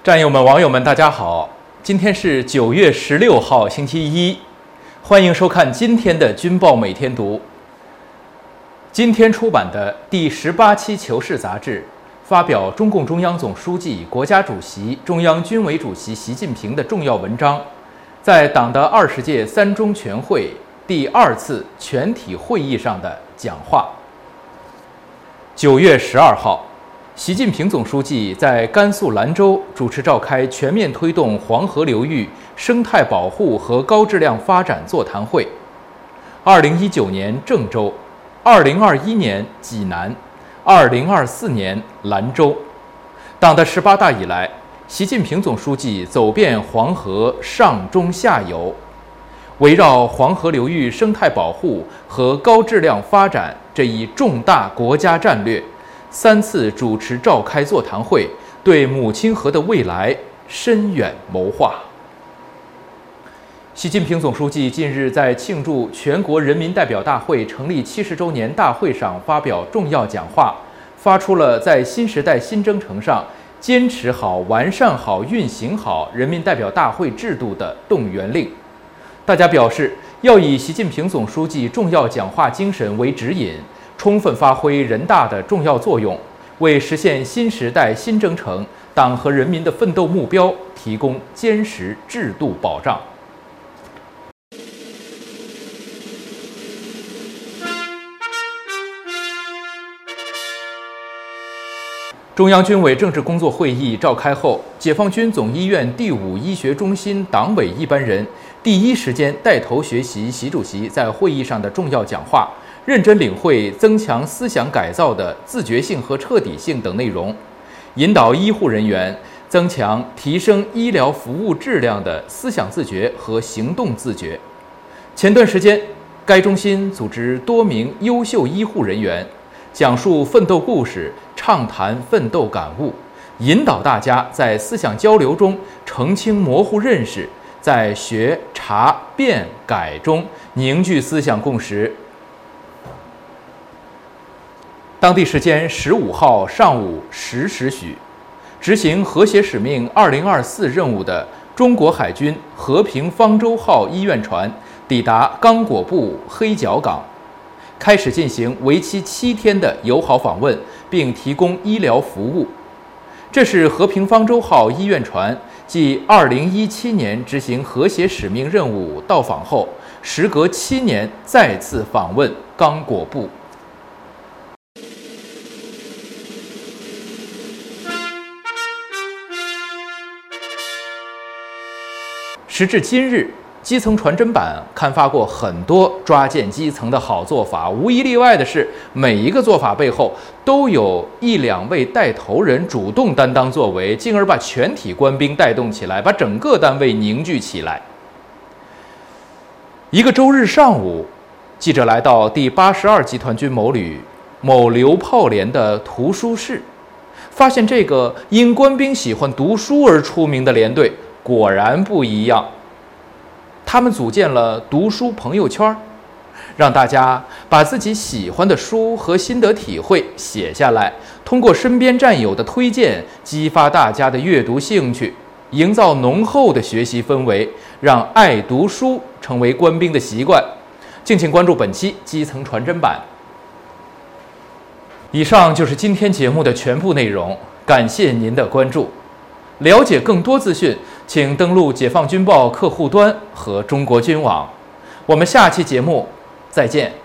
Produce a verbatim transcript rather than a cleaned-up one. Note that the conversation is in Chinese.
战友们、网友们，大家好！今天是九月十六号，星期一，欢迎收看今天的《军报每天读》。今天出版的第十八期《求是》杂志发表中共中央总书记、国家主席、中央军委主席习近平的重要文章，在党的二十届三中全会第二次全体会议上的讲话。九月十二号。习近平总书记在甘肃兰州主持召开全面推动黄河流域生态保护和高质量发展座谈会。二零一九年郑州，二零二一年济南，二零二四年兰州。党的十八大以来，习近平总书记走遍黄河上中下游，围绕黄河流域生态保护和高质量发展这一重大国家战略，三次主持召开座谈会，对母亲河的未来深远谋划。习近平总书记近日在庆祝全国人民代表大会成立七十周年大会上发表重要讲话，发出了在新时代新征程上坚持好、完善好、运行好人民代表大会制度的动员令。大家表示，要以习近平总书记重要讲话精神为指引，充分发挥人大的重要作用，为实现新时代新征程党和人民的奋斗目标提供坚实制度保障。中央军委政治工作会议召开后，解放军总医院第五医学中心党委一班人第一时间带头学习习主席在会议上的重要讲话，认真领会增强思想改造的自觉性和彻底性等内容，引导医护人员增强提升医疗服务质量的思想自觉和行动自觉。前段时间，该中心组织多名优秀医护人员讲述奋斗故事，畅谈奋斗感悟，引导大家在思想交流中澄清模糊认识，在学、查、变、改中凝聚思想共识。当地时间十五号上午十时许，执行和谐使命二零二四任务的中国海军和平方舟号医院船抵达刚果布黑角港，开始进行为期七天的友好访问，并提供医疗服务。这是和平方舟号医院船继二零一七年执行和谐使命任务到访后，时隔七年再次访问刚果布。时至今日，基层传真版刊发过很多抓建基层的好做法，无一例外的是，每一个做法背后都有一两位带头人主动担当作为，进而把全体官兵带动起来，把整个单位凝聚起来。一个周日上午，记者来到第八十二集团军某旅某榴炮连的图书室，发现这个因官兵喜欢读书而出名的连队果然不一样。他们组建了读书朋友圈，让大家把自己喜欢的书和心得体会写下来，通过身边战友的推荐，激发大家的阅读兴趣，营造浓厚的学习氛围，让爱读书成为官兵的习惯。敬请关注本期基层传真版。以上就是今天节目的全部内容，感谢您的关注。了解更多资讯，请登录解放军报客户端和中国军网。我们下期节目再见。